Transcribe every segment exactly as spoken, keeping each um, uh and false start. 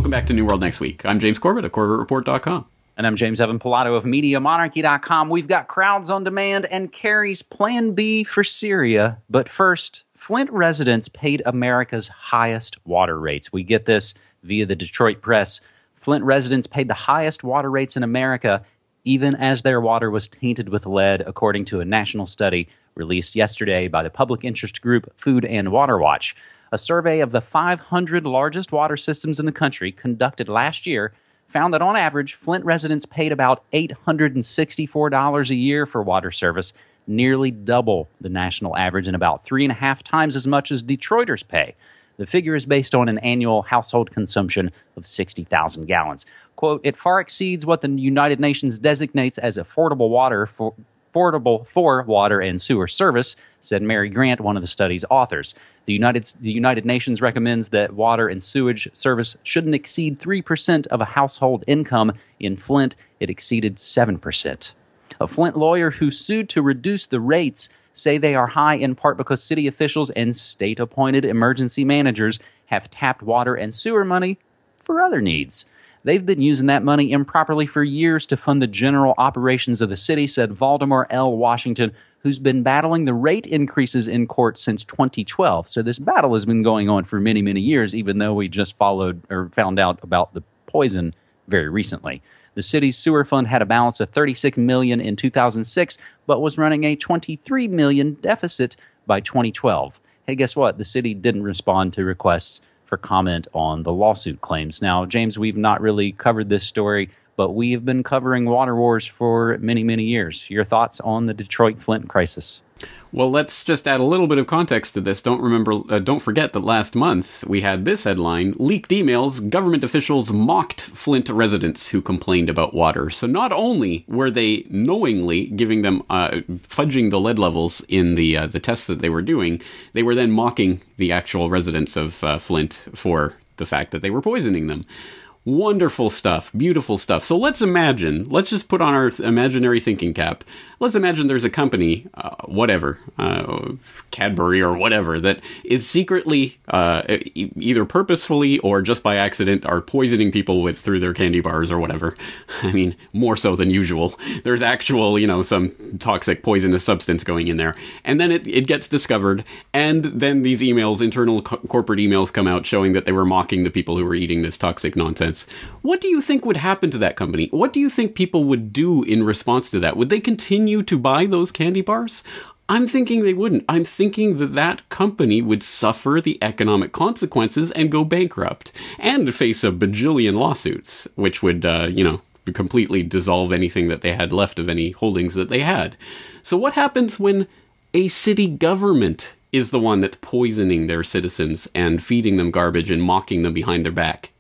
Welcome back to New World Next Week. I'm James Corbett of Corbett Report dot com. And I'm James Evan Pilato of Media Monarchy dot com. We've got Crowds on Demand and Kerry's Plan B for Syria. But first, Flint residents paid America's highest water rates. We get this via the Detroit Press. Flint residents paid the highest water rates in America, even as their water was tainted with lead, according to a national study released yesterday by the public interest group Food and Water Watch. A survey of the five hundred largest water systems in the country conducted last year found that on average, Flint residents paid about eight hundred sixty-four dollars a year for water service, nearly double the national average and about three and a half times as much as Detroiters pay. The figure is based on an annual household consumption of sixty thousand gallons. Quote, it far exceeds what the United Nations designates as affordable water for affordable for water and sewer service, said Mary Grant, one of the study's authors. The United, the United Nations recommends that water and sewage service shouldn't exceed three percent of a household income. In Flint, it exceeded seven percent. A Flint lawyer who sued to reduce the rates say they are high in part because city officials and state-appointed emergency managers have tapped water and sewer money for other needs. They've been using that money improperly for years to fund the general operations of the city, said Valdemar L. Washington, who's been battling the rate increases in court since twenty twelve. So this battle has been going on for many, many years, even though we just followed or found out about the poison very recently. The city's sewer fund had a balance of thirty-six million dollars in two thousand six, but was running a twenty-three million dollars deficit by twenty twelve. Hey, guess what? The city didn't respond to requests for comment on the lawsuit claims. Now, James, we've not really covered this story, but we have been covering water wars for many, many years. Your thoughts on the Detroit-Flint crisis? Well, let's just add a little bit of context to this. Don't remember, uh, don't forget that last month we had this headline: leaked emails, government officials mocked Flint residents who complained about water. So not only were they knowingly giving them, uh, fudging the lead levels in the uh, the tests that they were doing, they were then mocking the actual residents of uh, Flint for the fact that they were poisoning them. Wonderful stuff. Beautiful stuff. So let's imagine, let's just put on our imaginary thinking cap. Let's imagine there's a company, uh, whatever, uh, Cadbury or whatever, that is secretly, uh, e- either purposefully or just by accident, are poisoning people with through their candy bars or whatever. I mean, more so than usual. There's actual, you know, some toxic poisonous substance going in there. And then it, it gets discovered, and then these emails, internal co- corporate emails come out showing that they were mocking the people who were eating this toxic nonsense. What do you think would happen to that company? What do you think people would do in response to that? Would they continue to buy those candy bars? I'm thinking they wouldn't. I'm thinking that that company would suffer the economic consequences and go bankrupt and face a bajillion lawsuits, which would, uh, you know, completely dissolve anything that they had left of any holdings that they had. So what happens when a city government is the one that's poisoning their citizens and feeding them garbage and mocking them behind their back?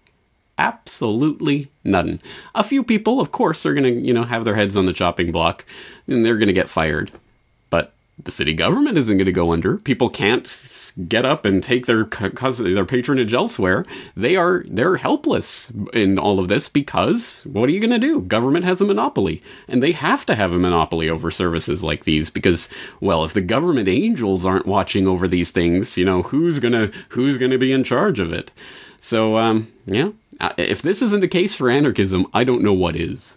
Absolutely none. A few people, of course, are going to, you know, have their heads on the chopping block, and they're going to get fired. But the city government isn't going to go under. People can't get up and take their their patronage elsewhere. They are they're helpless in all of this because what are you going to do? Government has a monopoly, and they have to have a monopoly over services like these because, well, if the government angels aren't watching over these things, you know, who's gonna who's gonna be in charge of it? So, um, yeah. If this isn't a case for anarchism, I don't know what is.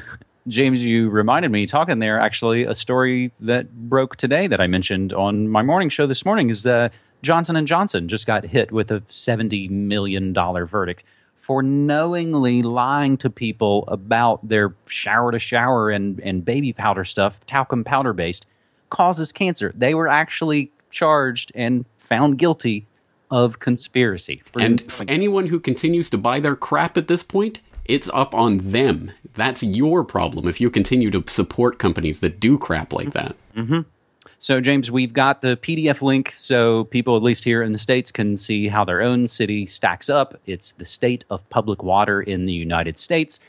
James, you reminded me, talking there, actually, a story that broke today that I mentioned on my morning show this morning is uh, Johnson and Johnson just got hit with a seventy million dollars verdict for knowingly lying to people about their shower-to-shower and, and baby powder stuff, talcum powder-based, causes cancer. They were actually charged and found guilty of conspiracy. And anyone who continues to buy their crap at this point, it's up on them. That's your problem if you continue to support companies that do crap like that. Mm-hmm. So, James, we've got the P D F link so people, at least here in the States, can see how their own city stacks up. It's the state of public water in the United States.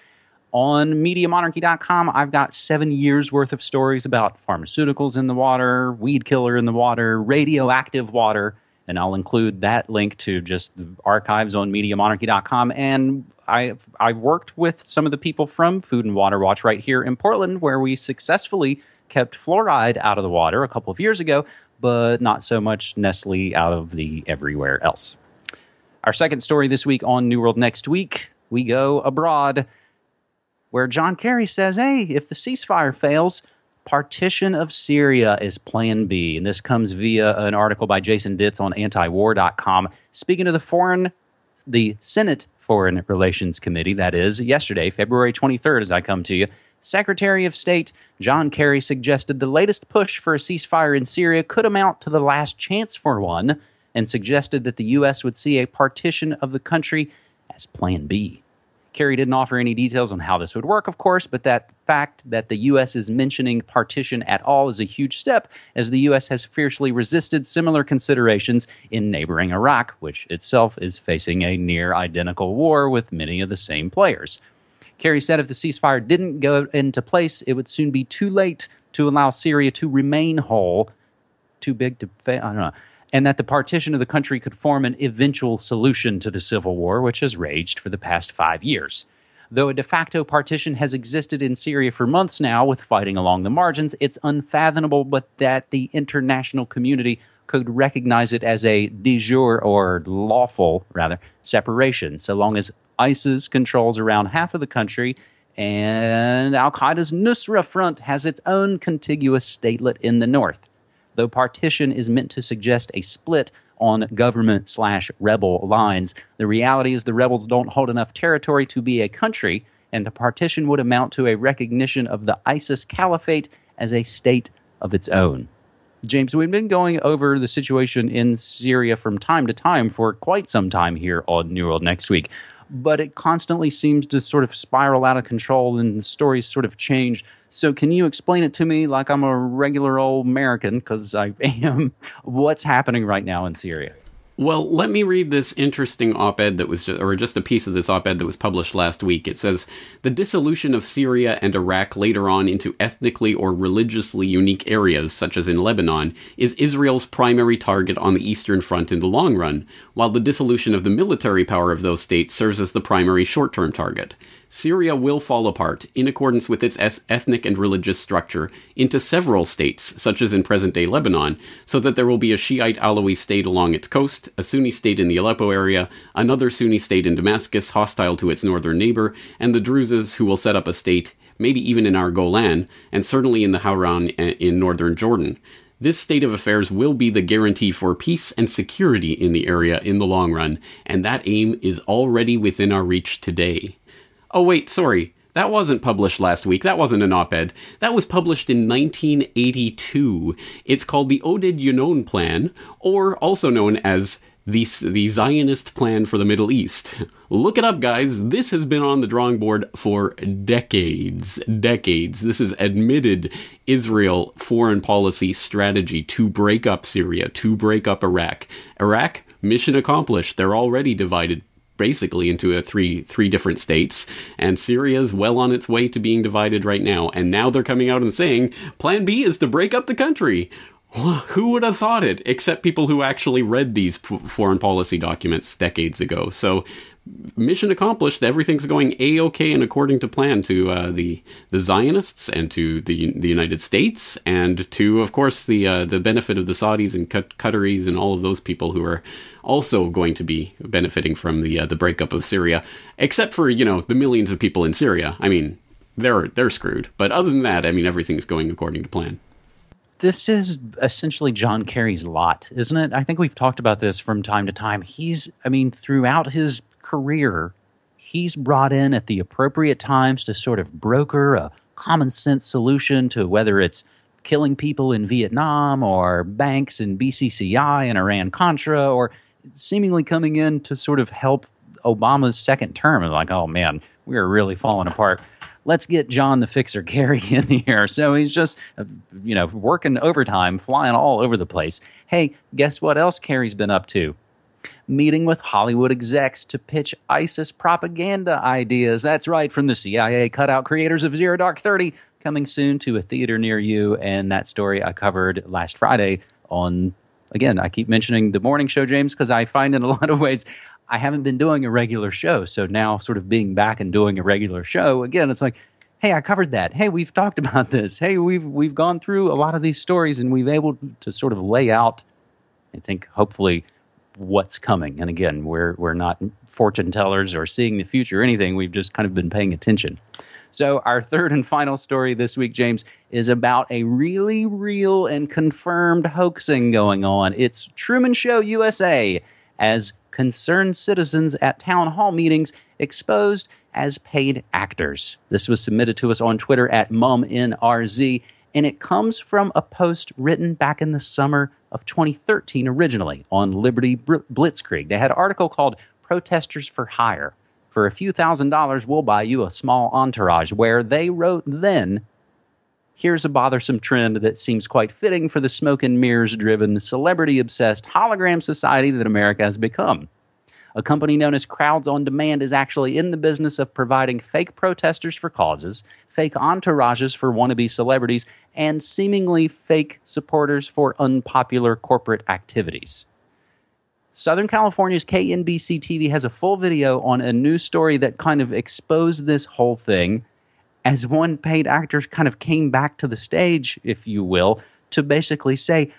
On Media Monarchy dot com, I've got seven years worth of stories about pharmaceuticals in the water, weed killer in the water, radioactive water, and I'll include that link to just the archives on Media Monarchy dot com. And I've, I've worked with some of the people from Food and Water Watch right here in Portland, where we successfully kept fluoride out of the water a couple of years ago, but not so much Nestle out of the everywhere else. Our second story this week on New World Next Week, we go abroad, where John Kerry says, hey, if the ceasefire fails, partition of Syria is plan B. And this comes via an article by Jason Ditz on anti war dot com. Speaking to the foreign, the Senate Foreign Relations Committee, that is, yesterday, February twenty-third, as I come to you, Secretary of State John Kerry suggested the latest push for a ceasefire in Syria could amount to the last chance for one, and suggested that the U S would see a partition of the country as plan B. Kerry didn't offer any details on how this would work, of course, but that fact that the U S is mentioning partition at all is a huge step, as the U S has fiercely resisted similar considerations in neighboring Iraq, which itself is facing a near-identical war with many of the same players. Kerry said if the ceasefire didn't go into place, it would soon be too late to allow Syria to remain whole, too big to fail, I don't know, and that the partition of the country could form an eventual solution to the civil war, which has raged for the past five years. Though a de facto partition has existed in Syria for months now, with fighting along the margins, it's unfathomable but that the international community could recognize it as a de jure, or lawful, rather, separation, so long as ISIS controls around half of the country and Al-Qaeda's Nusra Front has its own contiguous statelet in the north. Though partition is meant to suggest a split on government slash rebel lines, the reality is the rebels don't hold enough territory to be a country, and the partition would amount to a recognition of the ISIS caliphate as a state of its own. James, we've been going over the situation in Syria from time to time for quite some time here on New World Next Week, but it constantly seems to sort of spiral out of control and the stories sort of change. So can you explain it to me like I'm a regular old American, because I am, what's happening right now in Syria? Well, let me read this interesting op-ed that was, just, or just a piece of this op-ed that was published last week. It says, the dissolution of Syria and Iraq later on into ethnically or religiously unique areas, such as in Lebanon, is Israel's primary target on the Eastern Front in the long run, while the dissolution of the military power of those states serves as the primary short-term target. Syria will fall apart, in accordance with its ethnic and religious structure, into several states, such as in present-day Lebanon, so that there will be a Shiite Alawi state along its coast, a Sunni state in the Aleppo area, another Sunni state in Damascus hostile to its northern neighbor, and the Druzes who will set up a state, maybe even in our Golan, and certainly in the Hauran in northern Jordan. This state of affairs will be the guarantee for peace and security in the area in the long run, and that aim is already within our reach today. Oh wait, sorry, that wasn't published last week. That wasn't an op-ed. That was published in nineteen eighty-two. It's called the Oded Yinon Plan, or also known as the, the Zionist Plan for the Middle East. Look it up, guys. This has been on the drawing board for decades. Decades. This is admitted Israel foreign policy strategy to break up Syria, to break up Iraq. Iraq, mission accomplished. They're already divided basically into a three three different states, and Syria's well on its way to being divided right now, and now they're coming out and saying plan B is to break up the country. Who would have thought it, except people who actually read these p- foreign policy documents decades ago. So mission accomplished. Everything's going A-okay and according to plan to uh, the the Zionists and to the the United States, and to, of course, the uh, the benefit of the Saudis and Qat- Qataris and all of those people who are also going to be benefiting from the uh, the breakup of Syria. Except for, you know, the millions of people in Syria. I mean, they're they're screwed. But other than that, I mean, everything's going according to plan. This is essentially John Kerry's lot, isn't it? I think we've talked about this from time to time. He's, I mean, throughout his career, he's brought in at the appropriate times to sort of broker a common sense solution to whether it's killing people in Vietnam or banks in B C C I and Iran-Contra, or seemingly coming in to sort of help Obama's second term. And like, oh man, we're really falling apart. Let's get John the Fixer Kerry in here. So he's just, you know, working overtime, flying all over the place. Hey, guess what else Kerry's been up to? Meeting with Hollywood execs to pitch ISIS propaganda ideas. That's right, from the C I A cutout creators of Zero Dark Thirty, coming soon to a theater near you. And that story I covered last Friday on, again, I keep mentioning the morning show, James, because I find in a lot of ways I haven't been doing a regular show. So now sort of being back and doing a regular show, again, it's like, hey, I covered that. Hey, we've talked about this. Hey, we've we've gone through a lot of these stories, and we've able to sort of lay out, I think, hopefully, what's coming. And again, we're we're not fortune tellers or seeing the future or anything. We've just kind of been paying attention. So our third and final story this week, James, is about a really real and confirmed hoaxing going on. It's Truman Show U S A, as concerned citizens at town hall meetings exposed as paid actors. This was submitted to us on Twitter at mum N R Z, and it comes from a post written back in the summer of twenty thirteen originally on Liberty Blitzkrieg. They had an article called Protesters for Hire. For a few thousand dollars, we'll buy you a small entourage, where they wrote then, here's a bothersome trend that seems quite fitting for the smoke and mirrors-driven, celebrity-obsessed hologram society that America has become. A company known as Crowds on Demand is actually in the business of providing fake protesters for causes, fake entourages for wannabe celebrities, and seemingly fake supporters for unpopular corporate activities. Southern California's K N B C T V has a full video on a news story that kind of exposed this whole thing, as one paid actor kind of came back to the stage, if you will, to basically say,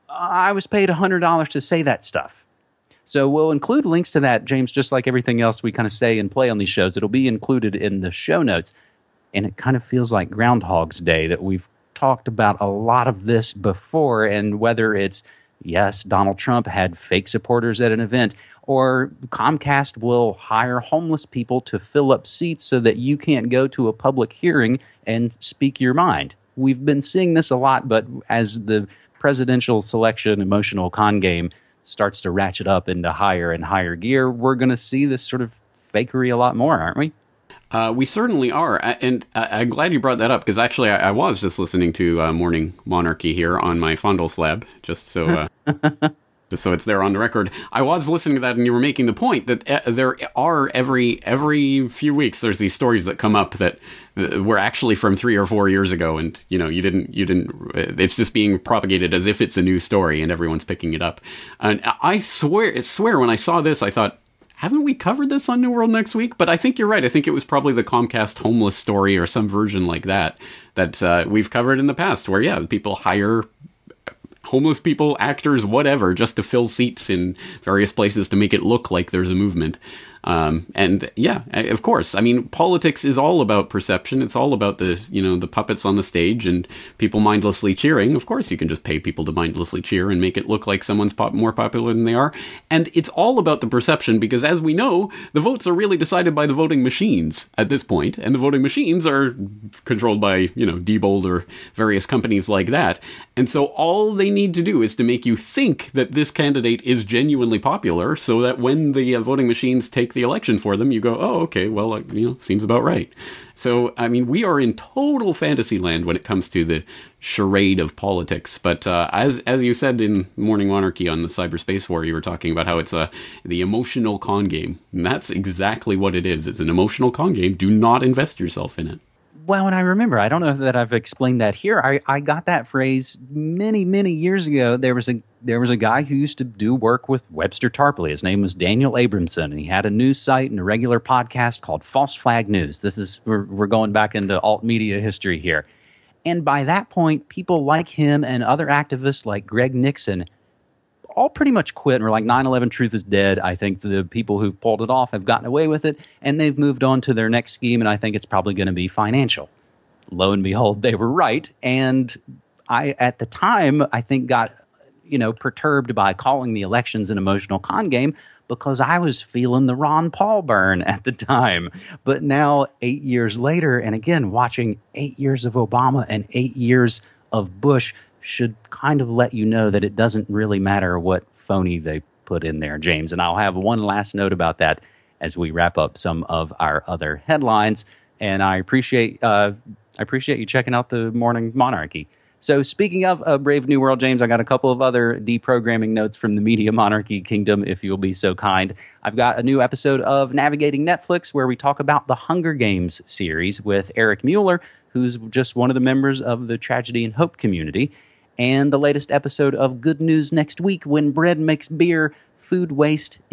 I was paid one hundred dollars to say that stuff. So we'll include links to that, James, just like everything else we kind of say and play on these shows. It'll be included in the show notes. And it kind of feels like Groundhog's Day that we've talked about a lot of this before, and whether it's yes, Donald Trump had fake supporters at an event, or Comcast will hire homeless people to fill up seats so that you can't go to a public hearing and speak your mind. We've been seeing this a lot, but as the presidential selection emotional con game starts to ratchet up into higher and higher gear, we're going to see this sort of fakery a lot more, aren't we? Uh, we certainly are, and I'm glad you brought that up, because actually I, I was just listening to uh, Morning Monarchy here on my Fondle Slab, just so uh, just so it's there on the record. I was listening to that, and you were making the point that uh, there are every every few weeks there's these stories that come up that uh, were actually from three or four years ago, and you know you didn't you didn't. It's just being propagated as if it's a new story, and everyone's picking it up. And I swear, I swear, when I saw this, I thought, haven't we covered this on New World Next Week? But I think you're right. I think it was probably the Comcast homeless story or some version like that that uh, we've covered in the past, where, yeah, people hire homeless people, actors, whatever, just to fill seats in various places to make it look like there's a movement. Um, and yeah, of course, I mean, politics is all about perception. It's all about the, you know, the puppets on the stage and people mindlessly cheering. Of course, you can just pay people to mindlessly cheer and make it look like someone's pop- more popular than they are. And it's all about the perception, because as we know, the votes are really decided by the voting machines at this point, and the voting machines are controlled by, you know, Diebold or various companies like that. And so all they need to do is to make you think that this candidate is genuinely popular, so that when the uh, voting machines take the election for them, you go, oh, okay, well, uh, you know, seems about right. So, I mean, we are in total fantasy land when it comes to the charade of politics. But uh, as as you said in Morning Monarchy on the Cyberspace War, you were talking about how it's a the emotional con game. And that's exactly what it is. It's an emotional con game. Do not invest yourself in it. Well, and I remember, I don't know that I've explained that here. I, I got that phrase many, many years ago. There was a there was a guy who used to do work with Webster Tarpley. His name was Daniel Abramson, and he had a news site and a regular podcast called False Flag News. This is we're, we're going back into alt media history here. And by that point, people like him and other activists like Greg Nixon all pretty much quit and were like, nine eleven truth is dead. I think the people who pulled it off have gotten away with it, and they've moved on to their next scheme, and I think it's probably going to be financial. Lo and behold, they were right. And I, at the time, I think got, you know, perturbed by calling the elections an emotional con game, because I was feeling the Ron Paul burn at the time. But now, eight years later, and again, watching eight years of Obama and eight years of Bush should kind of let you know that it doesn't really matter what phony they put in there, James. And I'll have one last note about that as we wrap up some of our other headlines. And I appreciate uh, I appreciate you checking out the Morning Monarchy. So speaking of a Brave New World, James, I got a couple of other deprogramming notes from the Media Monarchy Kingdom, if you'll be so kind. I've got a new episode of Navigating Netflix where we talk about the Hunger Games series with Eric Mueller, who's just one of the members of the Tragedy and Hope community. And the latest episode of Good News Next Week, When Bread Makes Beer, Food Waste is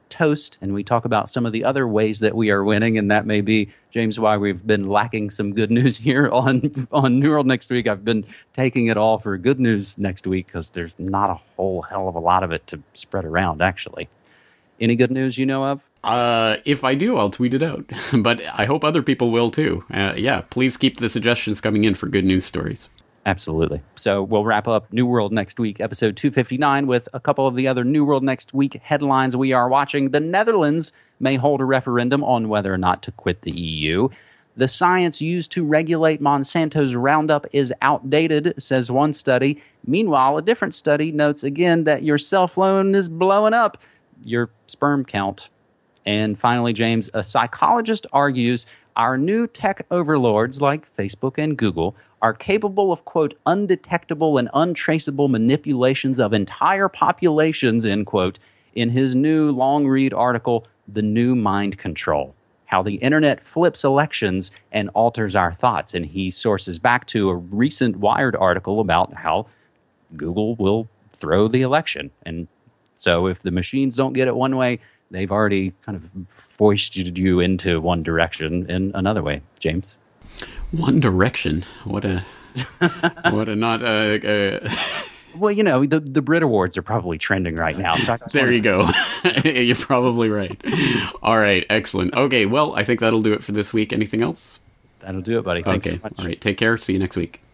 toast, and we talk about some of the other ways that we are winning, and that may be, James, why we've been lacking some good news here on, on New World Next Week. I've been taking it all for good news next week because there's not a whole hell of a lot of it to spread around, actually. Any good news you know of? Uh, if I do, I'll tweet it out. But I hope other people will too. Uh, yeah, please keep the suggestions coming in for good news stories. Absolutely. So we'll wrap up New World Next Week, episode two fifty-nine, with a couple of the other New World Next Week headlines we are watching. The Netherlands may hold a referendum on whether or not to quit the E U. The science used to regulate Monsanto's Roundup is outdated, says one study. Meanwhile, a different study notes again that your cell phone is blowing up your sperm count. And finally, James, a psychologist argues our new tech overlords like Facebook and Google are capable of, quote, undetectable and untraceable manipulations of entire populations, end quote, in his new long-read article, The New Mind Control, How the Internet Flips Elections and Alters Our Thoughts. And he sources back to a recent Wired article about how Google will throw the election. And so if the machines don't get it one way, they've already kind of foisted you into one direction in another way, James. One Direction. What a, what a not. Uh, uh... Well, you know, the the Brit Awards are probably trending right now. So there you go. You're probably right. All right, excellent. Okay, well, I think that'll do it for this week. Anything else? That'll do it, buddy. Thanks okay. so much. All right, take care. See you next week.